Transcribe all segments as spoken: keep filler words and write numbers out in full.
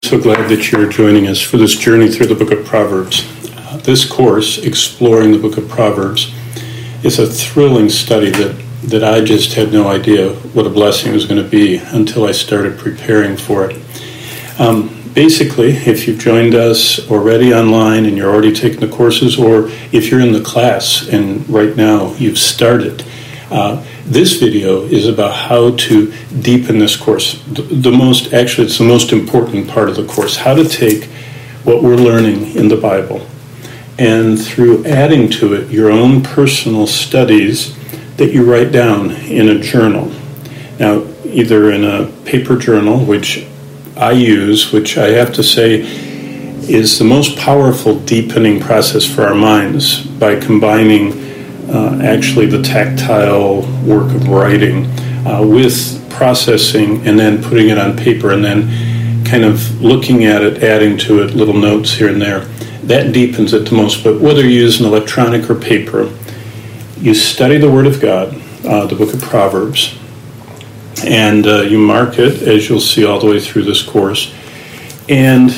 So glad that you're joining us for this journey through the book of Proverbs. Uh, this course, Exploring the Book of Proverbs, is a thrilling study that, that I just had no idea what a blessing it was going to be until I started preparing for it. Um, basically, if you've joined us already online and you're already taking the courses, or if you're in the class and right now you've started, uh, this video is about how to deepen this course. The, the most, actually, it's the most important part of the course, how to take what we're learning in the Bible and through adding to it your own personal studies that you write down in a journal. Now, either in a paper journal, which I use, which I have to say is the most powerful deepening process for our minds by combining Uh, actually the tactile work of writing uh, with processing and then putting it on paper and then kind of looking at it, adding to it little notes here and there. That deepens it the most. But whether you use an electronic or paper, you study the Word of God, uh, the book of Proverbs, and uh, you mark it, as you'll see all the way through this course, and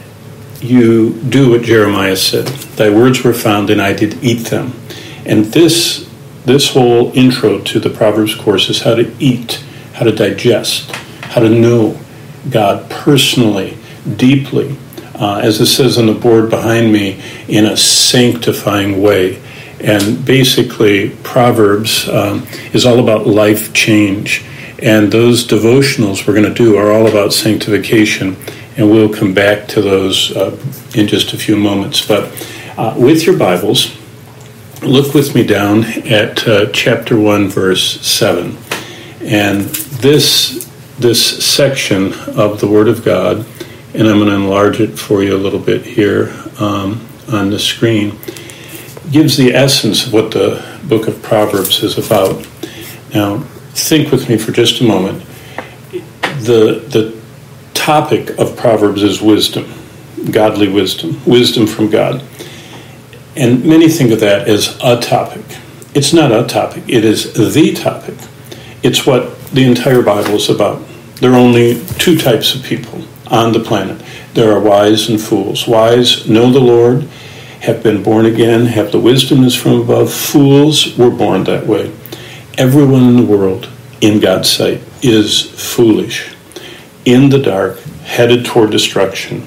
you do what Jeremiah said. Thy words were found, and I did eat them. And this this whole intro to the Proverbs course is how to eat, how to digest, how to know God personally, deeply, uh, as it says on the board behind me, in a sanctifying way. And basically, Proverbs um, is all about life change. And those devotionals we're going to do are all about sanctification. And we'll come back to those uh, in just a few moments. But uh, with your Bibles, look with me down at uh, chapter one, verse seven. And this this section of the Word of God, and I'm going to enlarge it for you a little bit here um, on the screen, gives the essence of what the book of Proverbs is about. Now, think with me for just a moment. The, the topic of Proverbs is wisdom, godly wisdom, wisdom from God. And many think of that as a topic. It's not a topic. It is the topic. It's what the entire Bible is about. There are only two types of people on the planet. There are wise and fools. Wise know the Lord, have been born again, have the wisdom is from above. Fools were born that way. Everyone in the world, in God's sight, is foolish, in the dark, headed toward destruction.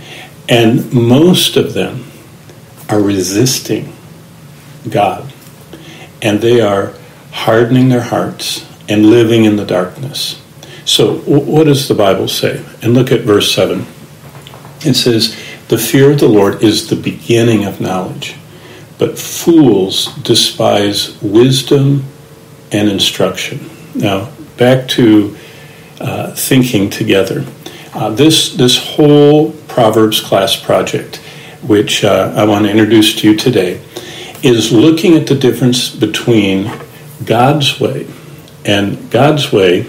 And most of them are resisting God, and they are hardening their hearts and living in the darkness. So what does the Bible say? And look at verse seven. It says, the fear of the Lord is the beginning of knowledge, but fools despise wisdom and instruction. Now, back to uh, thinking together. Uh, this, this whole Proverbs class project, which uh, I want to introduce to you today, is looking at the difference between God's way. And God's way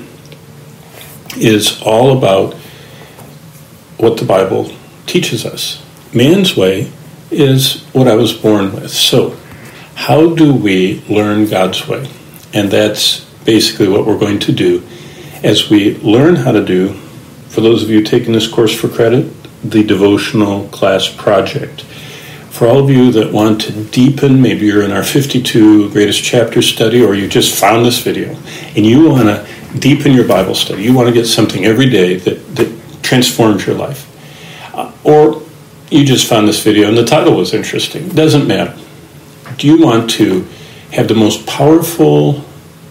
is all about what the Bible teaches us. Man's way is what I was born with. So, how do we learn God's way? And that's basically what we're going to do as we learn how to do, for those of you taking this course for credit, the devotional class project. For all of you that want to deepen, maybe you're in our fifty-two greatest chapters study, or you just found this video and you want to deepen your Bible study, you want to get something every day that, that transforms your life. Uh, or you just found this video and the title was interesting. It doesn't matter. Do you want to have the most powerful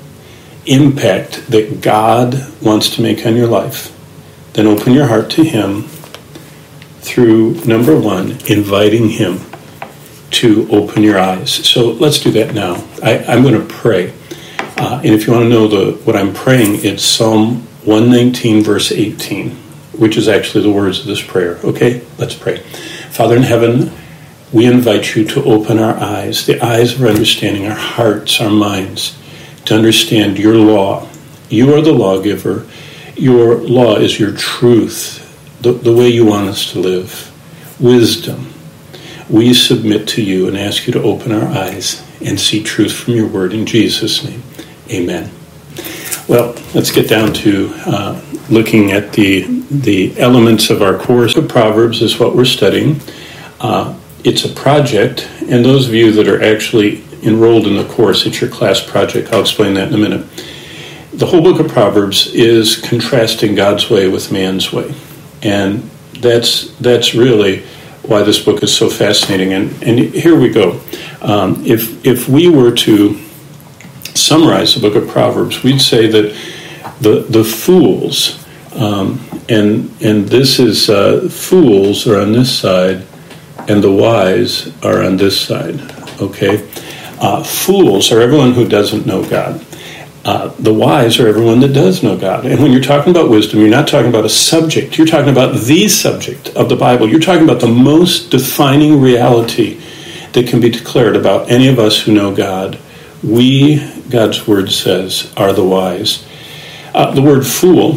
impact that God wants to make on your life? Then open your heart to Him through, number one, inviting Him to open your eyes. So let's do that now. I, I'm going to pray. Uh, and if you want to know the what I'm praying, it's Psalm one nineteen, verse eighteen, which is actually the words of this prayer. Okay, let's pray. Father in heaven, we invite you to open our eyes, the eyes of our understanding, our hearts, our minds, to understand your law. You are the lawgiver. Your law is your truth. The, the way you want us to live, wisdom. We submit to you and ask you to open our eyes and see truth from your word in Jesus' name. Amen. Well, let's get down to uh, looking at the the elements of our course. Of Proverbs is what we're studying. Uh, it's a project, and those of you that are actually enrolled in the course, it's your class project. I'll explain that in a minute. The whole book of Proverbs is contrasting God's way with man's way, and that's that's really why this book is so fascinating. And, and here we go. Um, if if we were to summarize the book of Proverbs, we'd say that the the fools, um, and and this is uh, fools are on this side, and the wise are on this side. Okay, uh, fools are everyone who doesn't know God. Uh, the wise are everyone that does know God. And when you're talking about wisdom, you're not talking about a subject. You're talking about the subject of the Bible. You're talking about the most defining reality that can be declared about any of us who know God. We, God's word says, are the wise. Uh, the word fool,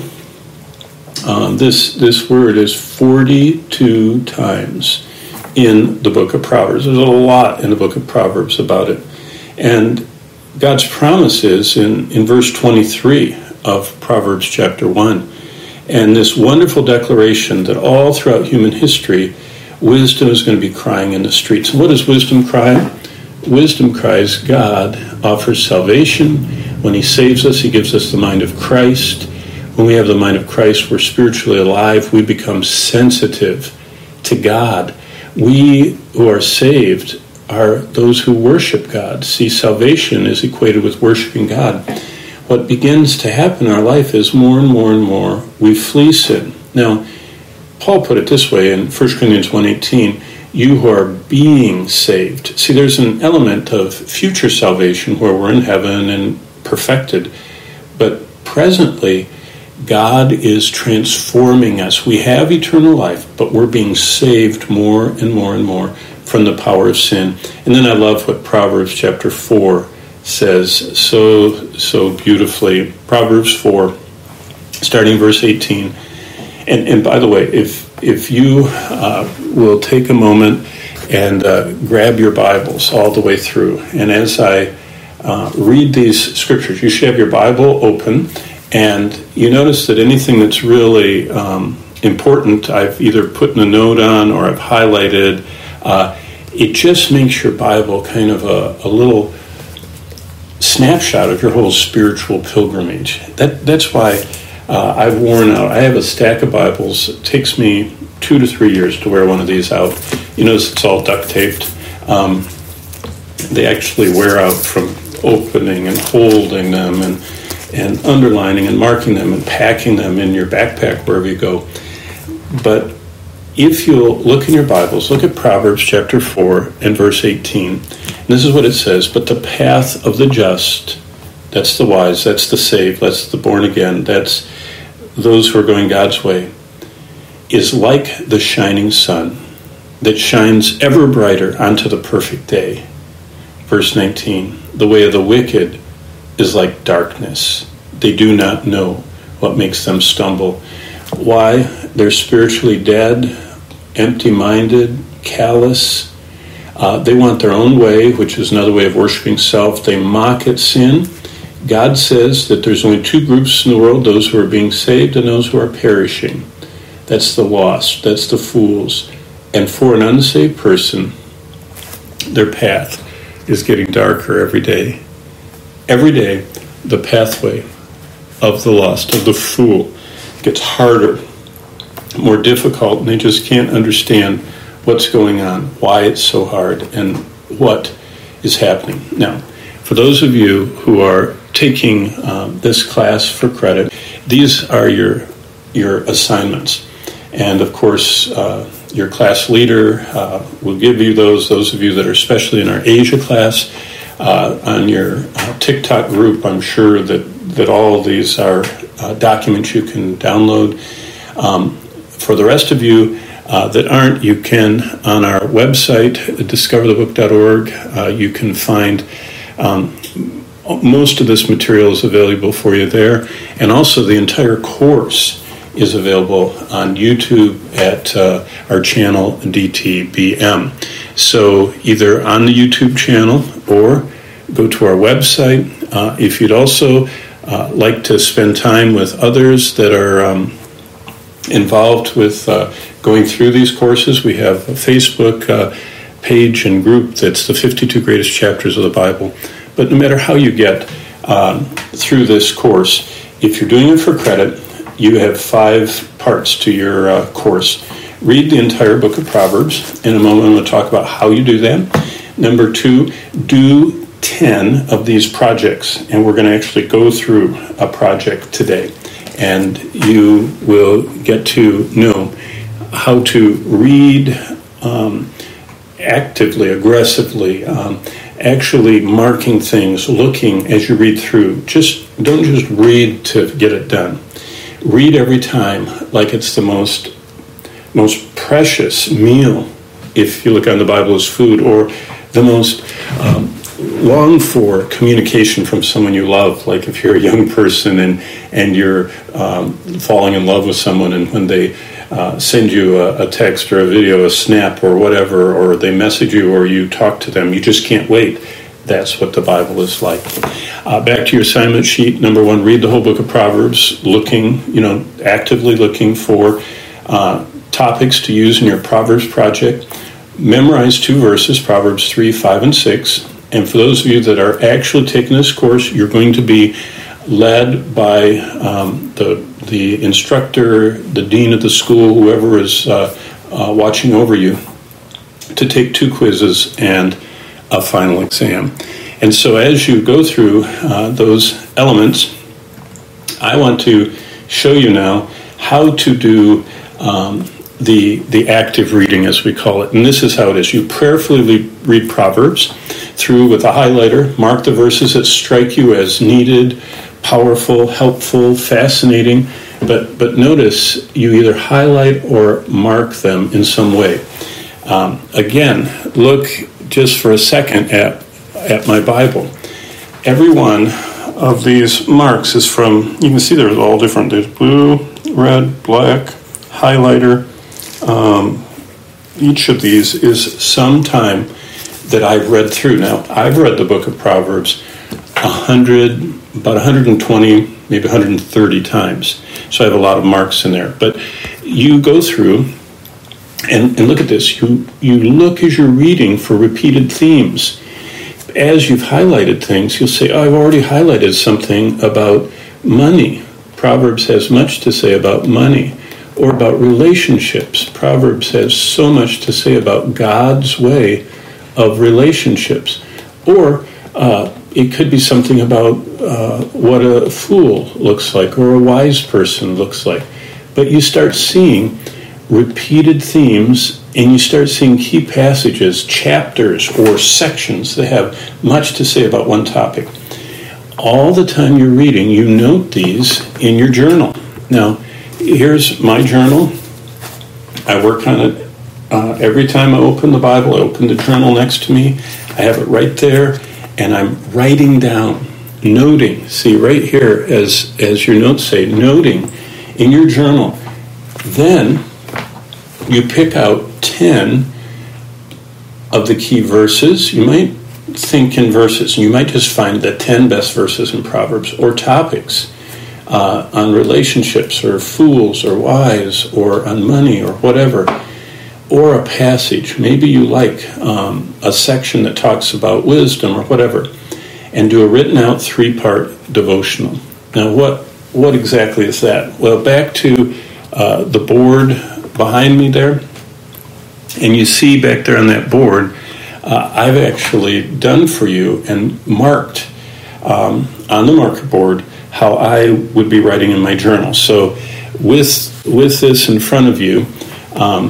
um, this, this word is forty-two times in the book of Proverbs. There's a lot in the book of Proverbs about it. And God's promise is in, in verse twenty-three of Proverbs chapter one. And this wonderful declaration that all throughout human history, wisdom is going to be crying in the streets. And what does wisdom cry? Wisdom cries, God offers salvation. When he saves us, he gives us the mind of Christ. When we have the mind of Christ, we're spiritually alive. We become sensitive to God. We who are saved are those who worship God. See, salvation is equated with worshiping God. What begins to happen in our life is more and more and more we flee sin. Now, Paul put it this way in First Corinthians one eighteen, you who are being saved. See, there's an element of future salvation where we're in heaven and perfected, but presently, God is transforming us. We have eternal life, but we're being saved more and more and more from the power of sin. And then I love what Proverbs chapter four says so, so beautifully. Proverbs four, starting verse eighteen. And, and by the way, if if you uh, will take a moment and uh, grab your Bibles all the way through, and as I uh, read these scriptures, you should have your Bible open, and you notice that anything that's really um, important, I've either put in a note on or I've highlighted. Uh, it just makes your Bible kind of a, a little snapshot of your whole spiritual pilgrimage. That that's why uh, I've worn out. I have a stack of Bibles. It takes me two to three years to wear one of these out. You notice it's all duct taped. Um, they actually wear out from opening and holding them and and underlining and marking them and packing them in your backpack wherever you go. But if you'll look in your Bibles, look at Proverbs chapter four and verse eighteen. And this is what it says, but the path of the just, that's the wise, that's the saved, that's the born again, that's those who are going God's way, is like the shining sun that shines ever brighter onto the perfect day. Verse nineteen, the way of the wicked is like darkness. They do not know what makes them stumble. Why? They're spiritually dead, empty-minded, callous. Uh, they want their own way, which is another way of worshiping self. They mock at sin. God says that there's only two groups in the world, those who are being saved and those who are perishing. That's the lost. That's the fools. And for an unsaved person, their path is getting darker every day. Every day, the pathway of the lost, of the fool, gets harder, more difficult, and they just can't understand what's going on, why it's so hard, and what is happening. Now, for those of you who are taking um, this class for credit, these are your your assignments. And of course, uh, your class leader uh, will give you those, those of you that are especially in our Asia class, uh, on your uh, TikTok group, I'm sure that, that all of these are uh, documents you can download. Um, for the rest of you uh, that aren't, you can, on our website, discover the book dot org, uh, you can find um, most of this material is available for you there, and also the entire course is available on YouTube at uh, our channel D T B M. So either on the YouTube channel or go to our website. Uh, if you'd also uh, like to spend time with others that are um, involved with uh, going through these courses, we have a Facebook uh, page and group that's the fifty-two Greatest Chapters of the Bible. But no matter how you get um, through this course, if you're doing it for credit, you have five parts to your uh, course. Read the entire book of Proverbs. In a moment, I'm going to talk about how you do that. Number two, do ten of these projects, and we're going to actually go through a project today, and you will get to know how to read um, actively, aggressively, um, actually marking things, looking as you read through. Just don't just read to get it done. Read every time like it's the most most precious meal, if you look on the Bible as food, or the most um, long for communication from someone you love, like if you're a young person and and you're um, falling in love with someone, and when they uh, send you a, a text or a video, a snap or whatever, or they message you or you talk to them, you just can't wait. That's what the Bible is like. Uh, back to your assignment sheet. Number one, read the whole book of Proverbs, looking, you know, actively looking for uh, topics to use in your Proverbs project. Memorize two verses, Proverbs three, five, and six. And for those of you that are actually taking this course, you're going to be led by um, the the instructor, the dean of the school, whoever is uh, uh, watching over you, to take two quizzes and a final exam. And so as you go through uh, those elements, I want to show you now how to do um, the the active reading, as we call it. And this is how it is. You prayerfully read Proverbs through with a highlighter, mark the verses that strike you as needed, powerful, helpful, fascinating, but but notice you either highlight or mark them in some way. Um, again, look just for a second at at my Bible. Every one of these marks is from, you can see they're all different. There's blue, red, black, highlighter. Um, each of these is some time that I've read through. Now, I've read the book of Proverbs a hundred, about one hundred twenty, maybe one hundred thirty times. So I have a lot of marks in there. But you go through and, and look at this. You you look as you're reading for repeated themes. As you've highlighted things, you'll say, oh, I've already highlighted something about money. Proverbs has much to say about money. Or about relationships. Proverbs has so much to say about God's way of relationships. Or uh, it could be something about uh, what a fool looks like or a wise person looks like. But you start seeing repeated themes, and you start seeing key passages, chapters, or sections that have much to say about one topic. All the time you're reading, you note these in your journal. Now, here's my journal. I work on it uh, every time I open the Bible. I open the journal next to me. I have it right there, and I'm writing down, noting. See, right here, as, as your notes say, noting in your journal. Then you pick out ten of the key verses. You might think in verses. You might just find the ten best verses in Proverbs, or topics uh, on relationships or fools or wise or on money or whatever, or a passage. Maybe you like um, a section that talks about wisdom or whatever, and do a written out three-part devotional. Now, what what exactly is that? Well, back to uh, the board behind me there, and you see back there on that board, uh, I've actually done for you and marked um, on the marker board how I would be writing in my journal. So with with this in front of you, um,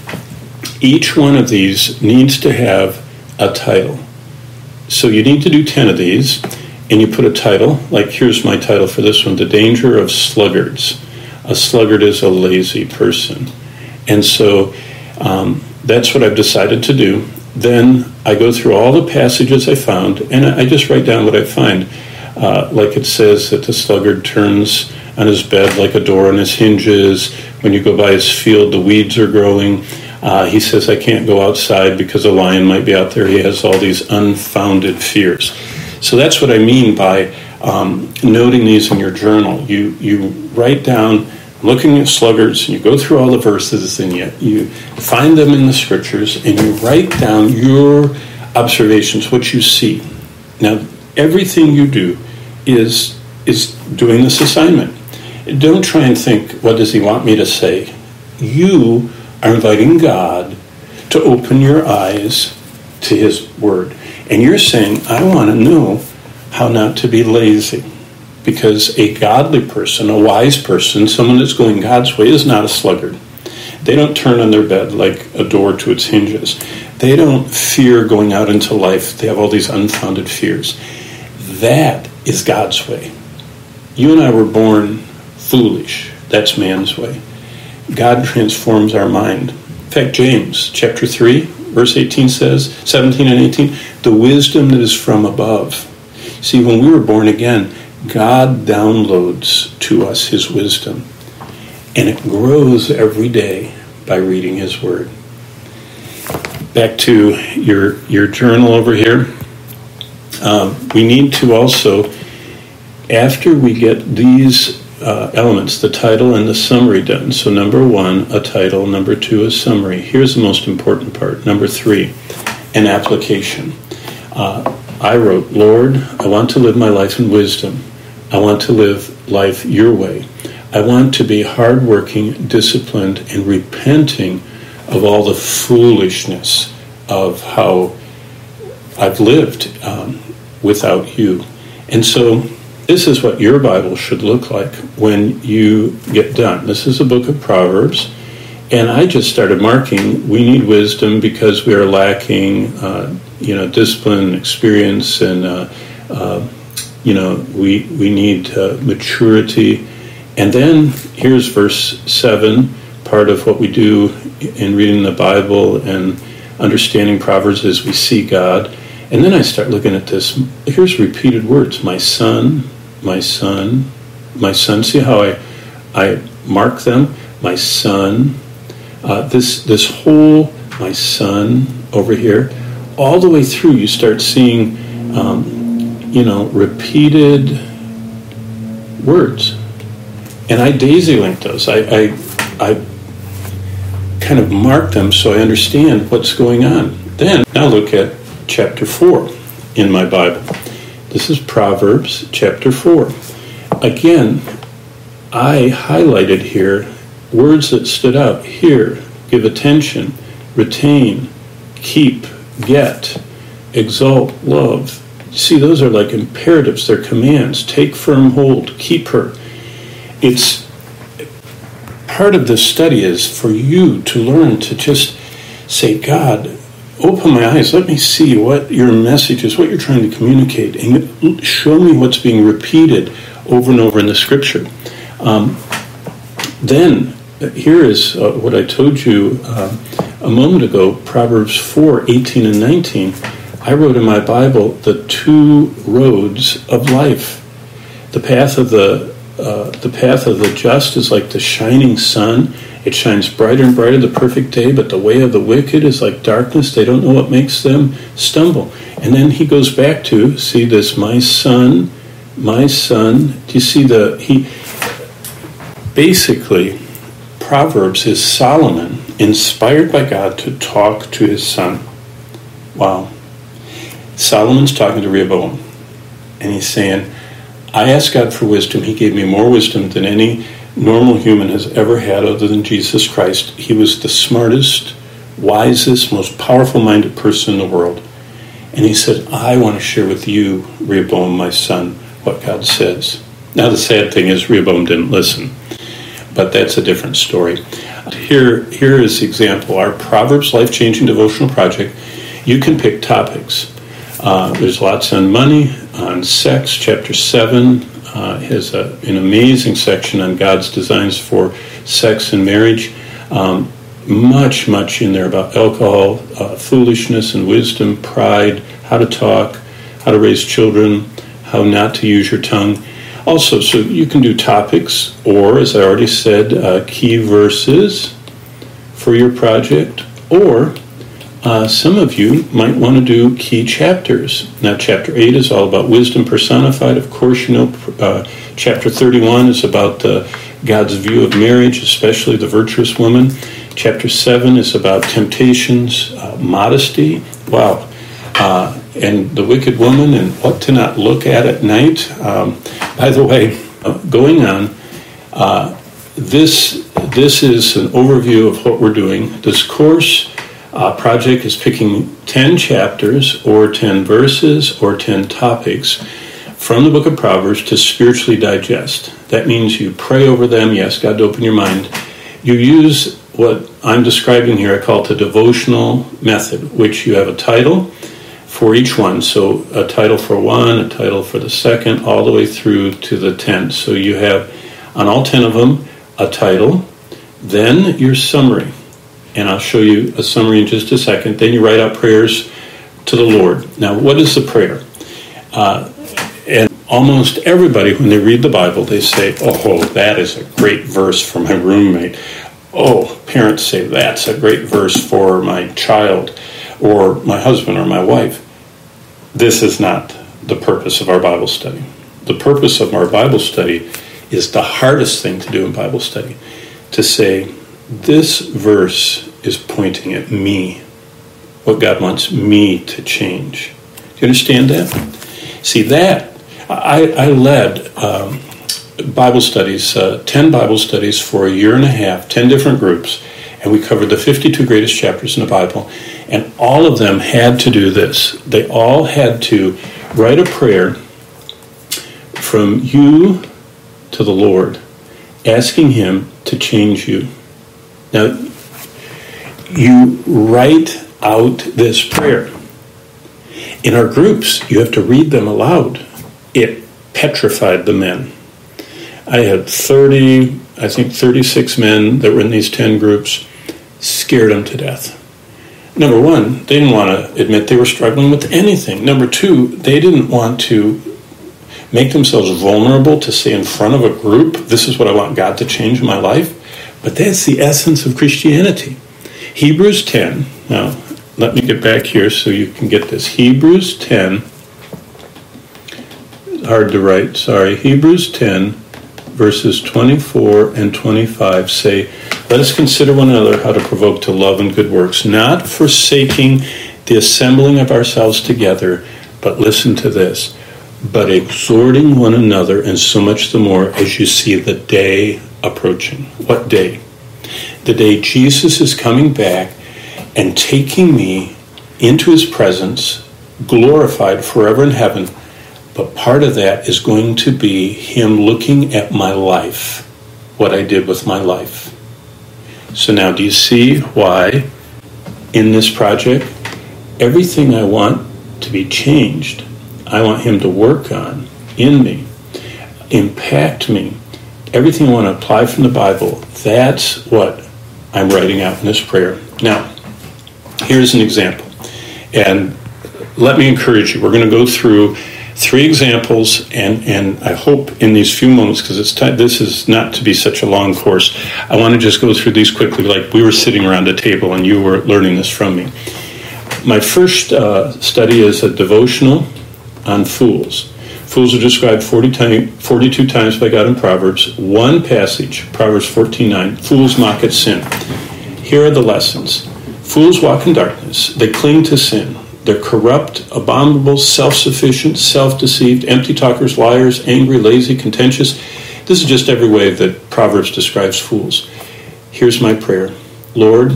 each one of these needs to have a title. So you need to do ten of these, and you put a title, like here's my title for this one, The Danger of Sluggards. A sluggard is a lazy person. And so um, that's what I've decided to do. Then I go through all the passages I found, and I just write down what I find. Uh, like it says that the sluggard turns on his bed like a door on his hinges. When you go by his field, the weeds are growing. Uh, he says, I can't go outside because a lion might be out there. He has all these unfounded fears. So that's what I mean by um, noting these in your journal. You you write down, looking at sluggards, and you go through all the verses, and you, you find them in the scriptures, and you write down your observations, what you see. Now, everything you do is is doing this assignment. Don't try and think, what does he want me to say? You are inviting God to open your eyes to his word. And you're saying, I want to know how not to be lazy. Because a godly person, a wise person, someone that's going God's way is not a sluggard. They don't turn on their bed like a door to its hinges. They don't fear going out into life. They have all these unfounded fears. That is God's way. You and I were born foolish. That's man's way. God transforms our mind. In fact, James chapter three, verse eighteen says, seventeen and eighteen, the wisdom that is from above. See, when we were born again, God downloads to us his wisdom. And it grows every day by reading his word. Back to your, your journal over here. Um, we need to also, after we get these uh, elements, the title and the summary done. So number one, a title. Number two, a summary. Here's the most important part. Number three, an application. Uh, I wrote, Lord, I want to live my life in wisdom. I want to live life your way. I want to be hardworking, disciplined, and repenting of all the foolishness of how I've lived um, without you. And so this is what your Bible should look like when you get done. This is a book of Proverbs, and I just started marking, we need wisdom because we are lacking, uh, you know, discipline, experience, and, uh, uh, you know, we, we need uh, maturity. And then here's verse seven, part of what we do in reading the Bible and understanding Proverbs is we see God. And then I start looking at this. Here's repeated words. My son, my son, my son. See how I I mark them? My son. Uh, this this whole my son over here, all the way through, you start seeing, um, you know, repeated words. And I daisy link those. I, I I kind of mark them so I understand what's going on. Then now look at chapter four in my Bible. This is Proverbs chapter four. Again, I highlighted here words that stood out. Here, give attention, retain, keep, get, exalt, love. See, those are like imperatives. They're commands. Take firm hold, keep her. It's part of this study is for you to learn to just say, God, open my eyes. Let me see what your message is, what you're trying to communicate, and show me what's being repeated over and over in the Scripture. Um, then, here is uh, what I told you uh, a moment ago, Proverbs four, eighteen and nineteen. I wrote in my Bible the two roads of life. The path of the uh, the path of the just is like the shining sun. It shines brighter and brighter the perfect day, but the way of the wicked is like darkness. They don't know what makes them stumble. And then he goes back to, see this, my son, my son. Do you see the, he, basically, Proverbs is Solomon, inspired by God to talk to his son. Wow. Solomon's talking to Rehoboam, and he's saying, I asked God for wisdom. He gave me more wisdom than any normal human has ever had other than Jesus Christ. He was the smartest, wisest, most powerful-minded person in the world. And he said, I want to share with you, Rehoboam, my son, what God says. Now the sad thing is Rehoboam didn't listen, but that's a different story. Here, here is the example. Our Proverbs Life-Changing Devotional Project, you can pick topics. Uh, there's lots on money, on sex. Chapter seven uh, has a, an amazing section on God's designs for sex and marriage. Um, much, much in there about alcohol, uh, foolishness and wisdom, pride, how to talk, how to raise children, how not to use your tongue. Also, so you can do topics, or, as I already said, uh, key verses for your project, or uh, some of you might want to do key chapters. Now, chapter eight is all about wisdom personified. Of course, you know, uh, chapter thirty-one is about uh, God's view of marriage, especially the virtuous woman. Chapter seven is about temptations, uh, modesty. Wow. Uh, and the wicked woman and what to not look at at night. Um, by the way, uh, going on, uh, this this is an overview of what we're doing. This course uh, project is picking ten chapters or ten verses or ten topics from the book of Proverbs to spiritually digest. That means you pray over them, you ask God to open your mind. You use what I'm describing here, I call it the devotional method, which you have a title for each one. So a title for one, a title for the second, all the way through to the tenth. So you have on all ten of them a title, then your summary. And I'll show you a summary in just a second. Then you write out prayers to the Lord. Now, what is the prayer? Uh, and almost everybody, when they read the Bible, they say, oh, that is a great verse for my roommate. Oh, parents say, that's a great verse for my child or my husband or my wife. This is not the purpose of our Bible study. The purpose of our Bible study is the hardest thing to do in Bible study, to say, this verse is pointing at me, what God wants me to change. Do you understand that? See, that, I, I led um, Bible studies, uh, ten Bible studies for a year and a half, ten different groups, and we covered the fifty-two greatest chapters in the Bible, and all of them had to do this. They all had to write a prayer from you to the Lord, asking Him to change you. Now, you write out this prayer. In our groups, you have to read them aloud. It petrified the men. I had thirty, I think thirty-six men that were in these ten groups, scared them to death. Number one, they didn't want to admit they were struggling with anything. Number two, they didn't want to make themselves vulnerable to say in front of a group, this is what I want God to change in my life. But that's the essence of Christianity. Hebrews ten, now let me get back here so you can get this. Hebrews ten, hard to write, sorry. Hebrews ten, verses twenty-four and twenty-five say, let us consider one another how to provoke to love and good works, not forsaking the assembling of ourselves together, but listen to this, but exhorting one another, and so much the more as you see the day approaching. What day? The day Jesus is coming back and taking me into His presence, glorified forever in heaven. But part of that is going to be Him looking at my life, what I did with my life. So now, do you see why in this project, everything I want to be changed, I want Him to work on in me, impact me, everything I want to apply from the Bible, that's what I'm writing out in this prayer. Now, here's an example. And let me encourage you, we're going to go through three examples, and, and I hope in these few moments, because it's time, this is not to be such a long course, I want to just go through these quickly, like we were sitting around a table and you were learning this from me. My first uh, study is a devotional on fools. Fools are described forty time, forty-two times by God in Proverbs. One passage, Proverbs fourteen nine, fools mock at sin. Here are the lessons. Fools walk in darkness. They cling to sin. They're corrupt, abominable, self-sufficient, self-deceived, empty talkers, liars, angry, lazy, contentious. This is just every way that Proverbs describes fools. Here's my prayer. Lord,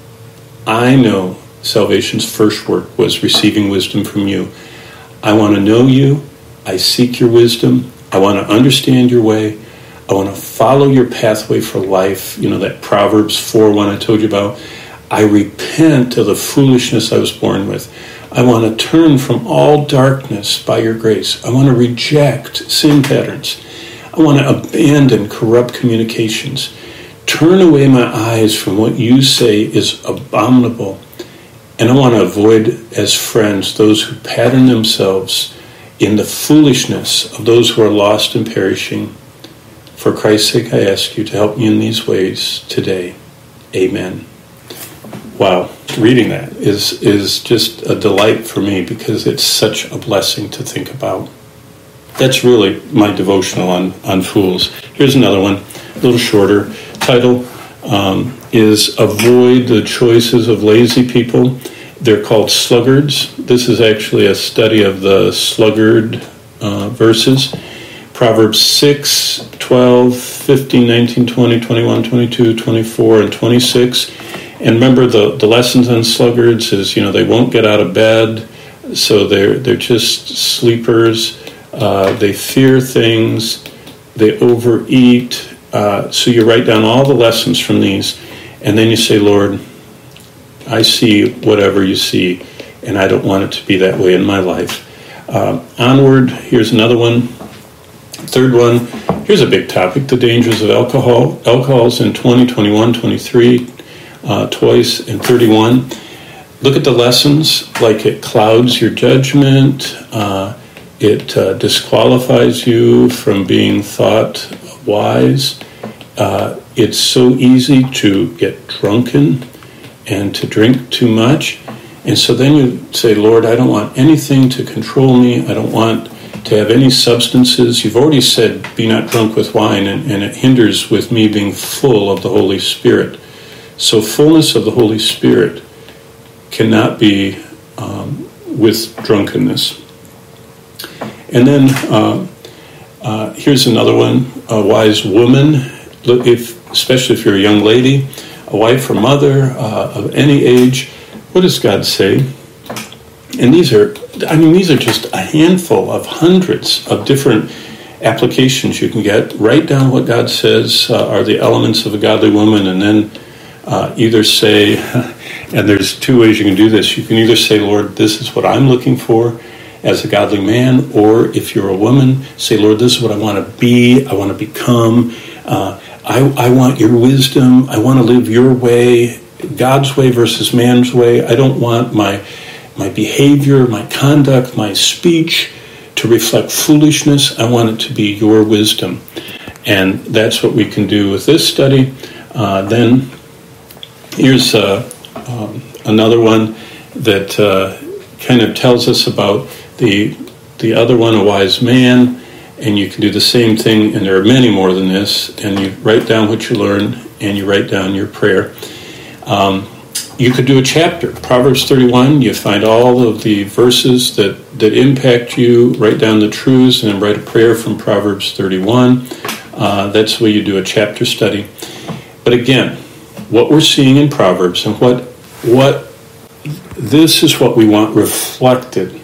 I know salvation's first work was receiving wisdom from you. I want to know you. I seek your wisdom. I want to understand your way. I want to follow your pathway for life. You know, that Proverbs four one I told you about. I repent of the foolishness I was born with. I want to turn from all darkness by your grace. I want to reject sin patterns. I want to abandon corrupt communications. Turn away my eyes from what you say is abominable. And I want to avoid as friends those who pattern themselves in the foolishness of those who are lost and perishing. For Christ's sake, I ask you to help me in these ways today. Amen. Wow. reading that is is just a delight for me because it's such a blessing to think about. That's really my devotional on, on fools. Here's another one, a little shorter. Title um, is Avoid the Choices of Lazy People. They're called sluggards. This is actually a study of the sluggard uh, verses. Proverbs six, twelve, fifteen, nineteen, twenty, twenty-one, twenty-two, twenty-four, and twenty-six. And remember, the, the lessons on sluggards is, you know, they won't get out of bed, so they're they're just sleepers. Uh, they fear things. They overeat. Uh, so you write down all the lessons from these, and then you say, Lord, I see whatever you see, and I don't want it to be that way in my life. Uh, onward, here's another one. Third one, here's a big topic, the dangers of alcohol. Alcohol's in twenty, twenty-one, twenty-three, uh, twice, and thirty-one. Look at the lessons, like it clouds your judgment, uh, it uh, disqualifies you from being thought wise. Uh, it's so easy to get drunken and to drink too much. And so then you say, Lord, I don't want anything to control me. I don't want to have any substances. You've already said, be not drunk with wine, and, and it hinders with me being full of the Holy Spirit. So fullness of the Holy Spirit cannot be um, with drunkenness. And then uh, uh, here's another one, a wise woman, if, especially if you're a young lady, a wife or mother uh, of any age. What does God say? And these are, I mean, these are just a handful of hundreds of different applications you can get. Write down what God says uh, are the elements of a godly woman, and then uh, either say, and there's two ways you can do this. You can either say, Lord, this is what I'm looking for as a godly man, or if you're a woman, say, Lord, this is what I want to be, I want to become. Uh, I, I want your wisdom. I want to live your way, God's way versus man's way. I don't want my my behavior, my conduct, my speech to reflect foolishness. I want it to be your wisdom. And that's what we can do with this study. Uh, then here's uh, um, another one that uh, kind of tells us about the the other one, a wise man. And you can do the same thing, and there are many more than this, and you write down what you learn, and you write down your prayer. Um, you could do a chapter. Proverbs thirty-one, you find all of the verses that, that impact you, write down the truths, and then write a prayer from Proverbs thirty-one. Uh, that's the way you do a chapter study. But again, what we're seeing in Proverbs, and what what this is what we want reflected.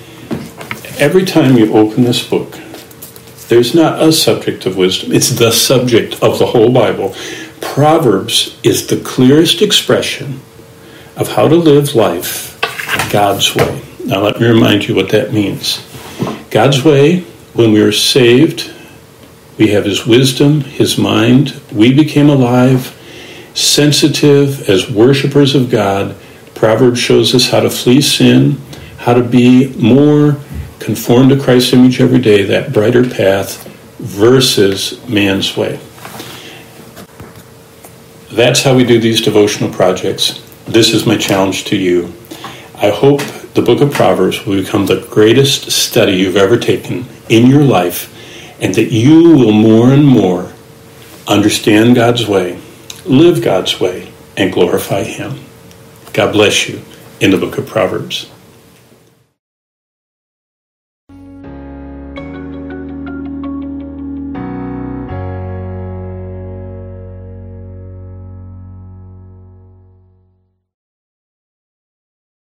Every time you open this book, there's not a subject of wisdom. It's the subject of the whole Bible. Proverbs is the clearest expression of how to live life God's way. Now let me remind you what that means. God's way, when we are saved, we have his wisdom, his mind. We became alive, sensitive as worshipers of God. Proverbs shows us how to flee sin, how to be more conform to Christ's image every day, that brighter path versus man's way. That's how we do these devotional projects. This is my challenge to you. I hope the book of Proverbs will become the greatest study you've ever taken in your life, and that you will more and more understand God's way, live God's way, and glorify him. God bless you in the book of Proverbs.